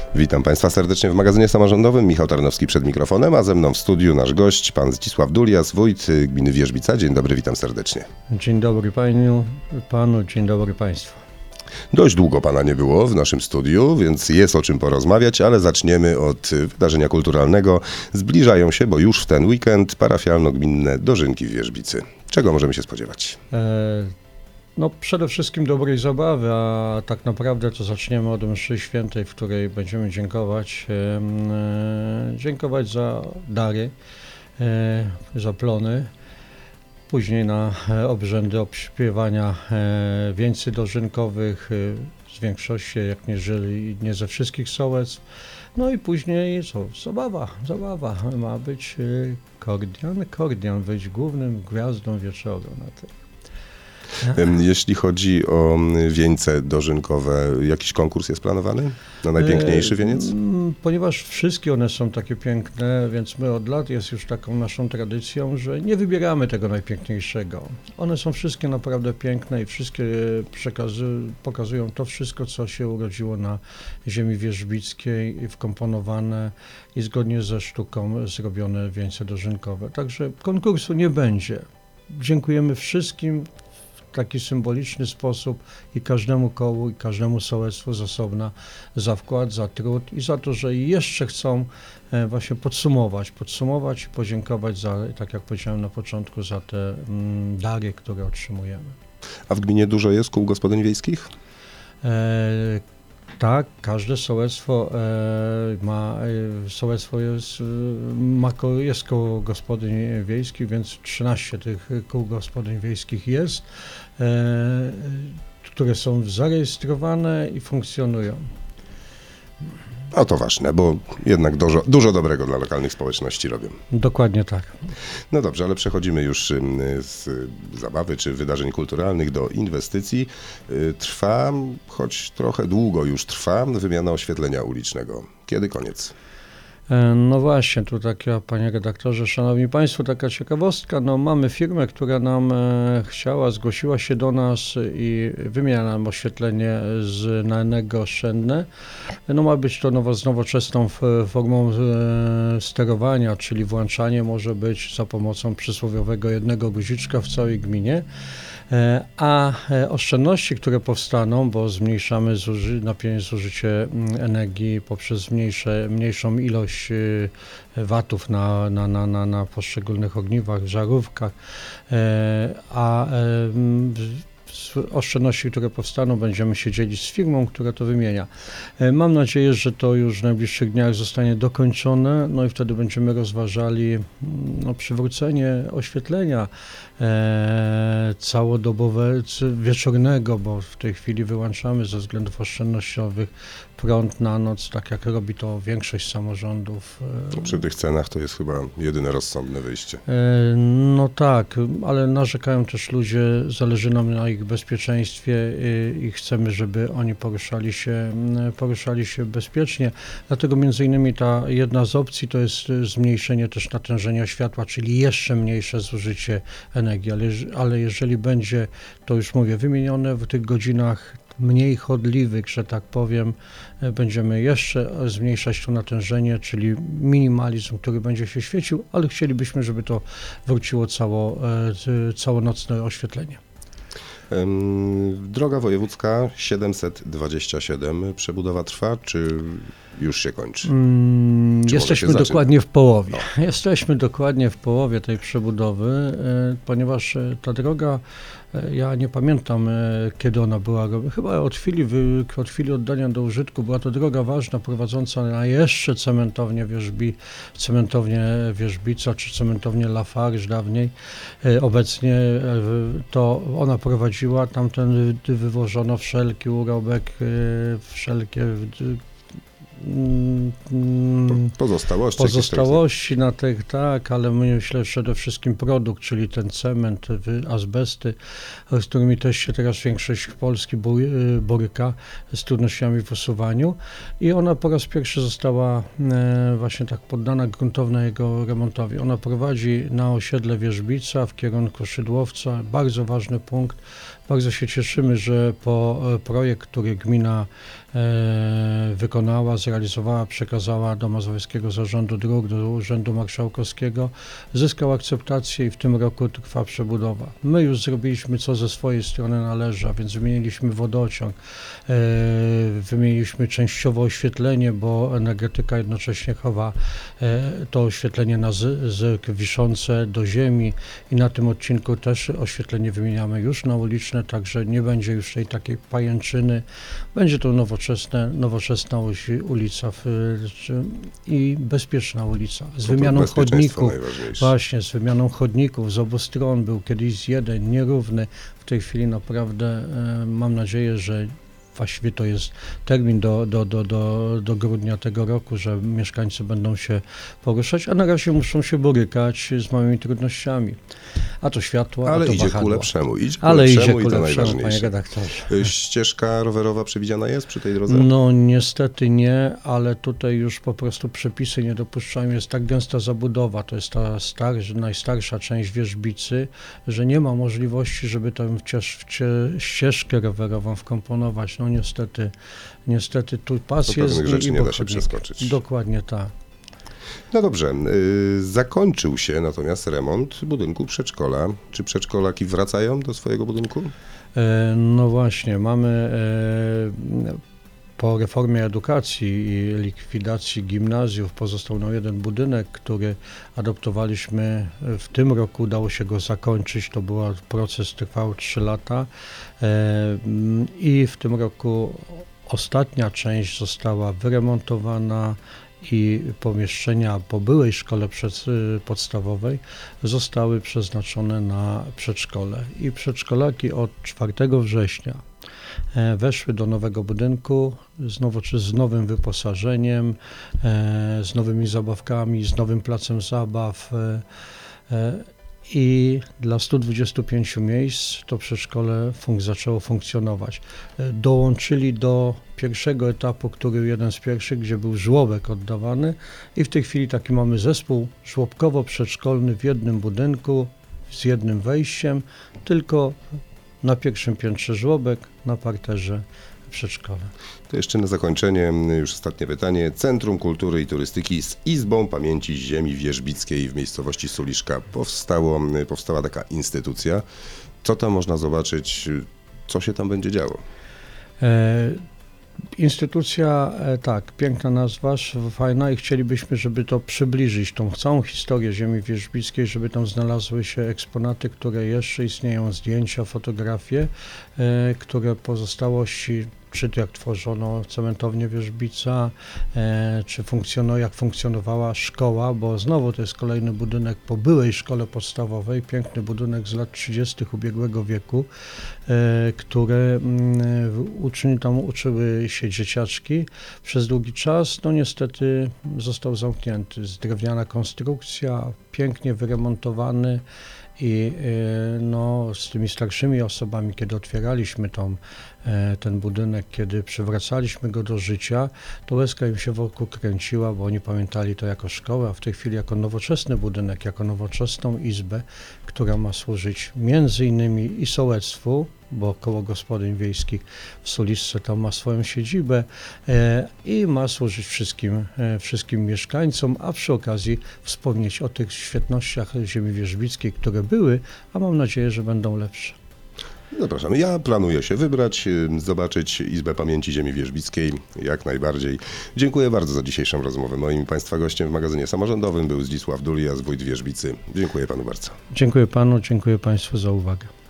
Witam Państwa serdecznie w magazynie samorządowym. Michał Tarnowski przed mikrofonem, a ze mną w studiu nasz gość, pan Zdzisław Dulias, wójt gminy Wierzbica. Dzień dobry, witam serdecznie. Dzień dobry panu, dzień dobry państwu. Dość długo pana nie było w naszym studiu, więc jest o czym porozmawiać, ale zaczniemy od wydarzenia kulturalnego. Zbliżają się, bo już w ten weekend, parafialno-gminne dożynki w Wierzbicy. Czego możemy się spodziewać? No przede wszystkim dobrej zabawy, a tak naprawdę to zaczniemy od mszy świętej, w której będziemy dziękować za dary, za plony. Później na obrzędy obśpiewania wieńcy dożynkowych, z większości, jak nie ze wszystkich sołectw. No i później zabawa. Ma być Kordian być głównym gwiazdą wieczoru na tym. Jeśli chodzi o wieńce dożynkowe, jakiś konkurs jest planowany na najpiękniejszy wieniec? Ponieważ wszystkie one są takie piękne, więc my od lat jest już taką naszą tradycją, że nie wybieramy tego najpiękniejszego. One są wszystkie naprawdę piękne i wszystkie pokazują to wszystko, co się urodziło na ziemi wierzbickiej, wkomponowane i zgodnie ze sztuką zrobione wieńce dożynkowe. Także konkursu nie będzie. Dziękujemy wszystkim w taki symboliczny sposób i każdemu kołu, i każdemu sołectwu z osobna za wkład, za trud i za to, że jeszcze chcą właśnie podsumować i podziękować za, tak jak powiedziałem na początku, za te dary, które otrzymujemy. A w gminie dużo jest kół gospodyń wiejskich? Tak, każde sołectwo jest koło gospodyń wiejskich, więc 13 tych kół gospodyń wiejskich jest, które są zarejestrowane i funkcjonują. A to ważne, bo jednak dużo dobrego dla lokalnych społeczności robią. Dokładnie tak. No dobrze, ale przechodzimy już z zabawy czy wydarzeń kulturalnych do inwestycji. Trwa, choć trochę długo już trwa, wymiana oświetlenia ulicznego. Kiedy koniec? No właśnie, tu taka, panie redaktorze, szanowni państwo, taka ciekawostka, no mamy firmę, która nam zgłosiła się do nas i wymienia nam oświetlenie na energooszczędne. No ma być to z nowoczesną formą sterowania, czyli włączanie może być za pomocą przysłowiowego jednego guziczka w całej gminie. A oszczędności, które powstaną, bo zmniejszamy zużycie energii poprzez mniejszą ilość watów na poszczególnych ogniwach, żarówkach, oszczędności, które powstaną, będziemy się dzielić z firmą, która to wymienia. Mam nadzieję, że to już w najbliższych dniach zostanie dokończone, no i wtedy będziemy rozważali przywrócenie oświetlenia całodobowe, wieczornego, bo w tej chwili wyłączamy ze względów oszczędnościowych prąd na noc, tak jak robi to większość samorządów. Przy tych cenach to jest chyba jedyne rozsądne wyjście. No tak, ale narzekają też ludzie, zależy nam na ich bezpieczeństwie i chcemy, żeby oni poruszali się bezpiecznie. Dlatego między innymi ta jedna z opcji to jest zmniejszenie też natężenia światła, czyli jeszcze mniejsze zużycie energii, ale jeżeli będzie, to już mówię, wymienione w tych godzinach mniej chodliwych, że tak powiem, będziemy jeszcze zmniejszać to natężenie, czyli minimalizm, który będzie się świecił, ale chcielibyśmy, żeby to wróciło całonocne oświetlenie. Droga wojewódzka 727, przebudowa trwa, czy już się kończy? Jesteśmy dokładnie w połowie. Jesteśmy dokładnie w połowie tej przebudowy, ponieważ ta droga, ja nie pamiętam, kiedy ona była, chyba od chwili oddania do użytku, była to droga ważna, prowadząca na jeszcze cementownię Wierzbica, czy cementownię Lafarge dawniej. Obecnie to ona prowadziła, tamten wywożono wszelki urobek, wszelkie pozostałości na tych, tak, ale myślę przede wszystkim produkt, czyli ten cement, azbesty, z którymi też się teraz większość Polski boryka z trudnościami w usuwaniu i ona po raz pierwszy została właśnie tak poddana gruntownego remontowi. Ona prowadzi na osiedle Wierzbica w kierunku Szydłowca, bardzo ważny punkt, Bardzo się cieszymy, że projekt, który gmina wykonała, zrealizowała, przekazała do Mazowieckiego Zarządu Dróg, do Urzędu Marszałkowskiego, zyskał akceptację i w tym roku trwa przebudowa. My już zrobiliśmy, co ze swojej strony należy, a więc wymieniliśmy wodociąg, wymieniliśmy częściowo oświetlenie, bo energetyka jednocześnie chowa to oświetlenie na zyk wiszące do ziemi i na tym odcinku też oświetlenie wymieniamy już na uliczne, także nie będzie już tej takiej pajęczyny, będzie to nowoczesna ulica i bezpieczna ulica z wymianą chodników, właśnie z wymianą chodników z obu stron. Był kiedyś jeden, nierówny, w tej chwili naprawdę mam nadzieję, że właściwie to jest termin do grudnia tego roku, że mieszkańcy będą się poruszać, a na razie muszą się borykać z małymi trudnościami. A to światło, ale a to idzie wahadło. ku lepszemu. Idzie ku i to lepszemu, panie najważniejsze. redaktorze. Ścieżka rowerowa przewidziana jest przy tej drodze? No niestety nie, ale tutaj już po prostu przepisy nie dopuszczają. Jest tak gęsta zabudowa, to jest ta najstarsza część Wierzbicy, że nie ma możliwości, żeby tę ścieżkę rowerową wkomponować. No niestety tu pas To jest pewnych rzeczy i nie da się chodnik. przeskoczyć. Dokładnie tak. No dobrze, zakończył się natomiast remont budynku przedszkola. Czy przedszkolaki wracają do swojego budynku? No właśnie, mamy po reformie edukacji i likwidacji gimnazjów pozostał nam jeden budynek, który adoptowaliśmy w tym roku, udało się go zakończyć, to był proces, trwał 3 lata i w tym roku ostatnia część została wyremontowana i pomieszczenia po byłej szkole podstawowej zostały przeznaczone na przedszkole. I przedszkolaki od 4 września weszły do nowego budynku z nowym wyposażeniem, z nowymi zabawkami, z nowym placem zabaw. I dla 125 miejsc to przedszkole zaczęło funkcjonować. Dołączyli do pierwszego etapu, który jeden z pierwszych, gdzie był żłobek oddawany i w tej chwili taki mamy zespół żłobkowo-przedszkolny w jednym budynku z jednym wejściem, tylko na pierwszym piętrze żłobek, na parterze przedszkole. To jeszcze na zakończenie, już ostatnie pytanie. Centrum Kultury i Turystyki z Izbą Pamięci Ziemi Wierzbickiej w miejscowości Suliszka. Powstała taka instytucja. Co tam można zobaczyć? Co się tam będzie działo? Instytucja, tak, piękna nazwa, fajna i chcielibyśmy, żeby to przybliżyć, tą całą historię ziemi wierzbickiej, żeby tam znalazły się eksponaty, które jeszcze istnieją, zdjęcia, fotografie, które pozostałości, czy jak tworzono cementownię Wierzbica, czy jak funkcjonowała szkoła, bo znowu to jest kolejny budynek po byłej szkole podstawowej, piękny budynek z lat 30. ubiegłego wieku, które tam uczyły się dzieciaczki przez długi czas. No niestety został zamknięty. Drewniana konstrukcja, pięknie wyremontowany. I no, z tymi starszymi osobami, kiedy otwieraliśmy ten budynek, kiedy przywracaliśmy go do życia, to łezka im się wokół kręciła, bo oni pamiętali to jako szkołę, a w tej chwili jako nowoczesny budynek, jako nowoczesną izbę, która ma służyć między innymi i sołectwu, bo koło gospodyń wiejskich w Suliszce tam ma swoją siedzibę i ma służyć wszystkim mieszkańcom, a przy okazji wspomnieć o tych świetnościach ziemi wierzbickiej, które były, a mam nadzieję, że będą lepsze. Zapraszamy. Ja planuję się wybrać, zobaczyć Izbę Pamięci Ziemi Wierzbickiej, jak najbardziej. Dziękuję bardzo za dzisiejszą rozmowę. Moim Państwa gościem w magazynie samorządowym był Zdzisław Dulias, wójt Wierzbicy. Dziękuję Panu bardzo. Dziękuję Panu, dziękuję Państwu za uwagę.